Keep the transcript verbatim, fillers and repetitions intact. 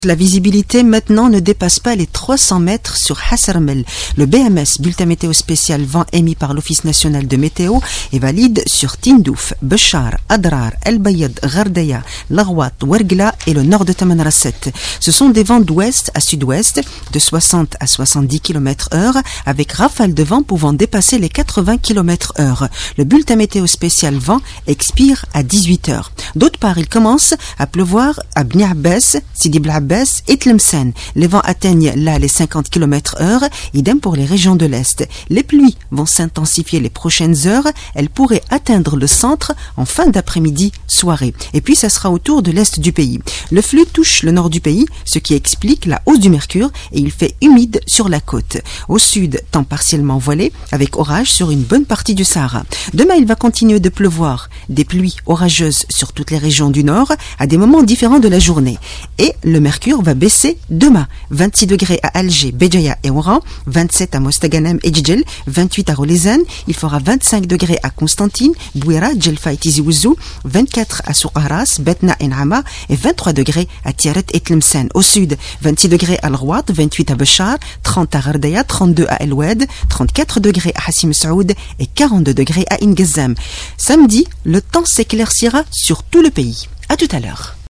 La visibilité maintenant ne dépasse pas les trois cents mètres sur Hassermel. Le B M S, bulletin météo spécial vent émis par l'Office national de météo, est valide sur Tindouf, Béchar, Adrar, El Bayad, Ghardaya, Laghouat, Ouergla et le nord de Tamanrasset. Ce sont des vents d'ouest à sud-ouest de soixante à soixante-dix kilomètres heure avec rafales de vent pouvant dépasser les quatre-vingts kilomètres heure. Le bulletin météo spécial vent expire à dix-huit heures. D'autre part, il commence à pleuvoir à Bni Abbas, Sidi Bel Abbas et Tlemcen. Les vents atteignent là les cinquante kilomètres heure, idem pour les régions de l'Est. Les pluies vont s'intensifier les prochaines heures, elles pourraient atteindre le centre en fin d'après-midi, soirée. Et puis ça sera autour de l'Est du pays. Le flux touche le nord du pays, ce qui explique la hausse du mercure et il fait humide sur la côte. Au sud, temps partiellement voilé, avec orage sur une bonne partie du Sahara. Demain, il va continuer de pleuvoir, des pluies orageuses sur toutes les régions du nord, à des moments différents de la journée. Et le mercure va baisser demain. vingt-six degrés à Alger, Béjaïa et Oran, vingt-sept à Mostaganem et Djidjel, vingt-huit à Rolezan, il fera vingt-cinq degrés à Constantine, Bouira, Djelfa et Tizi Ouzou, vingt-quatre à Souqaras, Betna et Nama et vingt-trois degrés à Tiaret et Tlemcen. Au sud, vingt-six degrés à Al-Rouad, vingt-huit à Béchar, trente à Ghardaya, trente-deux à El Oued, trente-quatre degrés à Hassim Saoud et quarante-deux degrés à Ingazam. Samedi, le temps s'éclaircira sur tout le pays. À tout à l'heure.